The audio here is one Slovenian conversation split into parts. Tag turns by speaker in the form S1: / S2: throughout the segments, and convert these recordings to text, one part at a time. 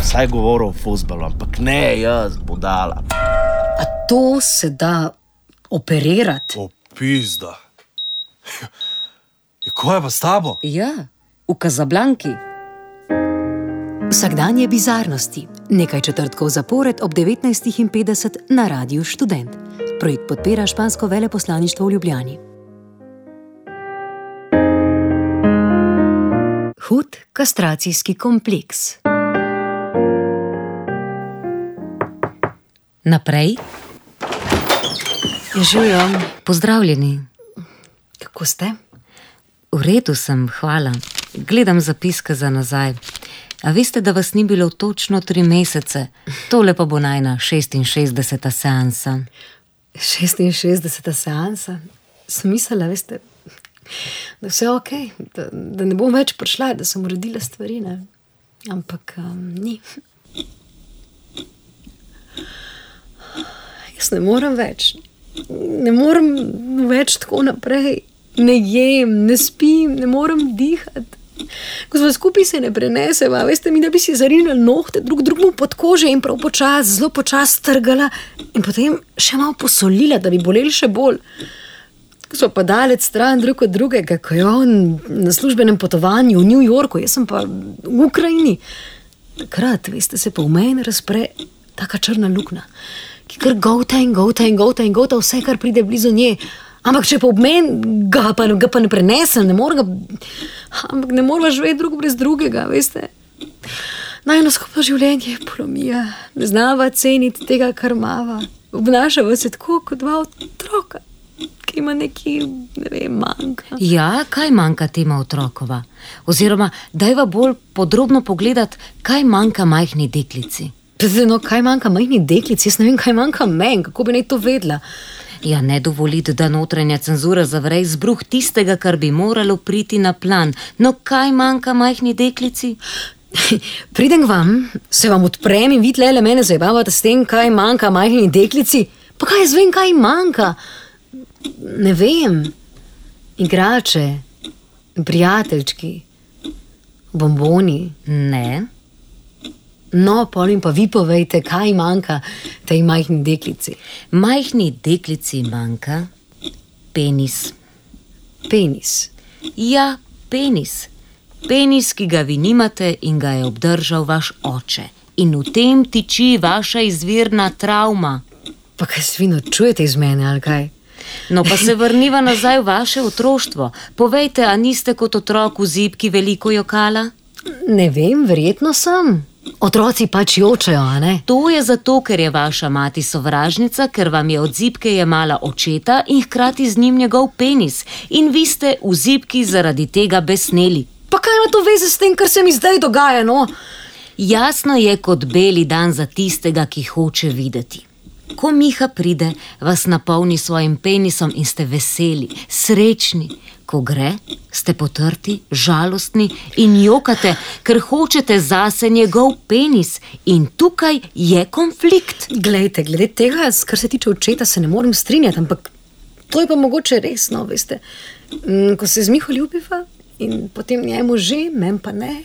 S1: vsaj govoril o fuzbalu, ampak ne jaz, budala.
S2: A to se da operirati?
S3: O, pizda. Kaj je pa s tabo?
S2: Ja, v Casablanki.
S4: Vsakdanje bizarnosti. Nekaj četrtkov zapored ob 19:50 na Radiu Študent. Projekt podpira špansko veleposlaništvo v Ljubljani. Hud kastracijski kompleks. Naprej.
S5: Živjo, pozdravljeni.
S4: Kako ste?
S5: V redu sem, hvala. Gledam zapiske za nazaj. A veste, da vas ni bilo točno 3 mesece? Tole pa bo najna 66. seansa.
S4: 66. seansa? Sem mislila, veste, da vse okej, da ne bom več prišla, da sem uredila stvari, ne? Ampak ni. Jaz ne morem več. Ne morem več tako naprej. Ne jem, ne spim, ne morem dihati. Ko smo skupaj, se ne preneseva. Veste mi, da bi si zarinili nohte drugemu pod kože in prav počas, zelo počas trgala in potem še malo posolila, da bi boleli še bolj. Ko smo pa daleč stran drug od drugega, ko je on na službenem potovanju v New Yorku, jaz sem pa v Ukrajini. Takrat, veste, se pa v meni razpre taka črna luknja, ki kar govta in govta in govta in govta vse, kar pride blizu nje. Ampak če pa ob meni ga pa ne prenesem, ampak ne morava živeti drug brez drugega, veste. Najno skupno življenje je polomija, ne znava ceniti tega, kar imava. Obnašava se tako kot 2 otroka, ki ima neki, ne vem, manjka.
S5: Ja, kaj manjka tema otrokova? Oziroma, dajva bolj podrobno pogledati, kaj manjka majhni deklici.
S4: No, kaj manjka majhni deklici? Jaz ne vem, kaj manjka meni, kako bi naj to vedela.
S5: Ja, ne dovoliti, da notranja cenzura zavre izbruh tistega, kar bi moralo priti na plan. No, kaj manjka majhni deklici?
S4: Pridem k vam, se vam odprem in vi tlele mene zajebavate s tem, kaj manjka majhni deklici. Pa kaj jaz vem, kaj manjka? Ne vem. Igrače, prijateljčki, bomboni.
S5: Ne.
S4: No, potem pa vi povejte, kaj manjka tej majhni deklici.
S5: Majhni deklici manjka penis.
S4: Penis?
S5: Ja, penis. Penis, ki ga vi nimate in ga je obdržal vaš oče. In v tem tiči vaša izvirna travma.
S4: Pa kaj se vi norčujete iz mene, ali kaj?
S5: No, pa se vrniva nazaj v vaše otroštvo. Povejte, a niste kot otrok v zibki veliko jokala?
S4: Ne vem, verjetno sem. Otroci pač jočejo, a ne?
S5: To je zato, ker je vaša mati sovražnica, ker vam je od zibke jemala očeta in hkrati z njim njegov penis. In vi ste v zibki zaradi tega besneli.
S4: Pa kaj ima to veze s tem, kar se mi zdaj dogaja, no?
S5: Jasno je kot beli dan za tistega, ki hoče videti. Ko Miha pride, vas napolni svojim penisom in ste veseli, srečni. Ko gre, ste potrti, žalostni in jokate, ker hočete zase njegov penis. In tukaj je konflikt.
S4: Glede tega, kar se tiče očeta, se ne morem strinjati, ampak to je pa mogoče resno, veste. Ko se z Miho ljubiva in potem njemu že, meni pa ne.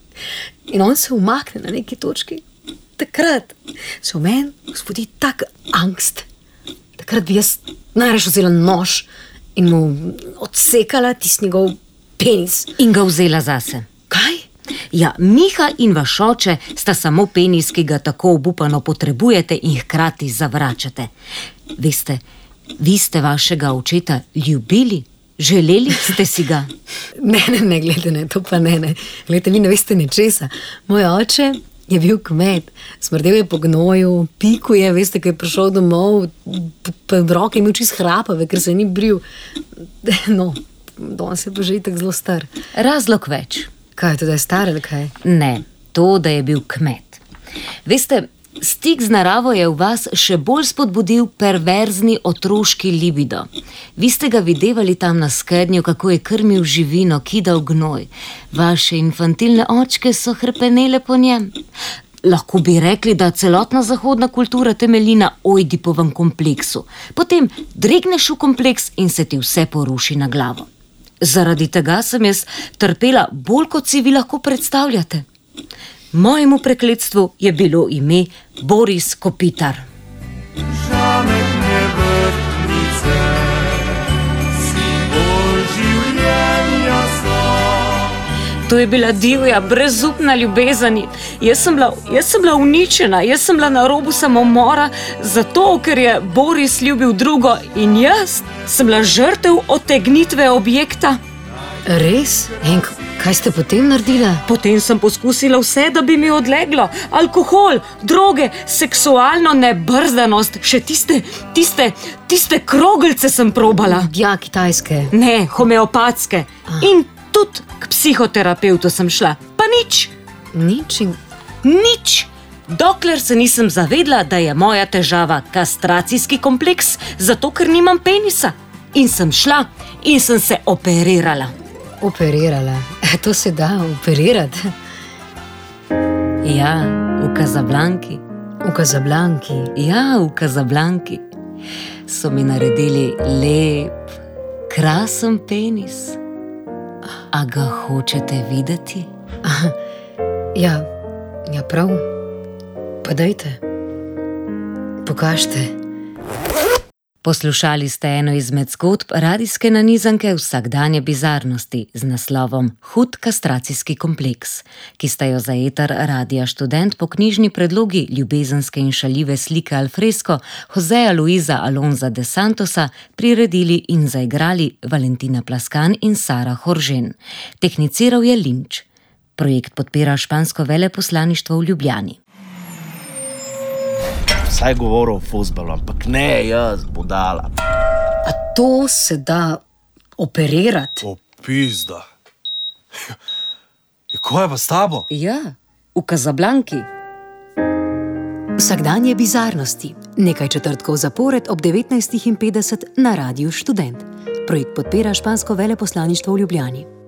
S4: In on se umakne na neki točki. Takrat se v meni vzbudi tak angst. Takrat bi jaz najraje vzela nož in mu odsekala tisti njegov penis.
S5: In ga vzela zase.
S4: Kaj?
S5: Ja, Miha in vaš oče sta samo penis, ki ga tako obupano potrebujete in hkrati zavračate. Veste, vi ste vašega očeta ljubili? Želeli ste si ga?
S4: Ne, glede, ne, to pa ne. Glede, vi ne veste ničesa. Moj oče je bil kmet, smrdel je po gnoju, pikuje, veste, ko je prišel domov, pa v roke imel čist hrapave, ker se ni bril. No, danes je pa že itak zelo star.
S5: Razlog več.
S4: Kaj, to da je star ali kaj?
S5: Ne, to, da je bil kmet. Veste, stik z naravo je v vas še bolj spodbudil perverzni otroški libido. Vi ste ga videvali tam na skednju, kako je krmil živino, kidal gnoj. Vaše infantilne očke so hrepenele po njem. Lahko bi rekli, da celotna zahodna kultura temelji na Ojdipovem kompleksu. Potem dregneš v kompleks in se ti vse poruši na glavo. Zaradi tega sem jaz trpela bolj, kot si vi lahko predstavljate. Mojemu prekletstvu je bilo ime Boris Kopitar.
S6: Žamek mě vrtnice, simbol življenja so.
S5: To je bila divja, brezupna ljubezen. Jaz sem bila uničena, jaz sem bila na robu samomora, zato ker je Boris ljubil drugo in jaz sem bila žrtev otegnitve objekta.
S2: Res? In kaj ste potem naredila?
S5: Potem sem poskusila vse, da bi mi odleglo. Alkohol, droge, seksualno nebrzdanost, še tiste kroglice sem probala.
S2: Ja, kitajske.
S5: Ne, homeopatske. In tudi k psihoterapevtu sem šla. Pa nič. Nič. Dokler se nisem zavedla, da je moja težava kastracijski kompleks, zato ker nimam penisa. In sem šla in sem se operirala.
S2: Operirala? To se da operirati?
S5: Ja, v Casablanki.
S2: V Casablanki?
S5: Ja, v Casablanki. So mi naredili lep, krasen penis. A ga hočete videti?
S2: Ja, prav. Pa dajte. Pokažite.
S5: Poslušali ste eno izmed zgodb radijske nanizanke Vsakdanje bizarnosti z naslovom Hud kastracijski kompleks, ki sta jo za eter Radia Študent po knjižni predlogi ljubezenske in šaljive slike al fresco Joseja Luisa Alonza de Santosa priredili in zaigrali Valentina Plaskan in Sara Horžen. Tehniciral je Linč. Projekt podpira špansko veleposlaništvo v Ljubljani.
S1: Vsaj govoril o fuzbalu, ampak ne jaz, budala.
S2: A to se da operirati?
S3: O, pizda. Kaj je pa s tabo?
S2: Ja, v Casablanki.
S4: Vsakdanje bizarnosti. Nekaj četrtkov zapored ob 19:50 na Radiu Študent. Projekt podpira špansko veleposlaništvo v Ljubljani.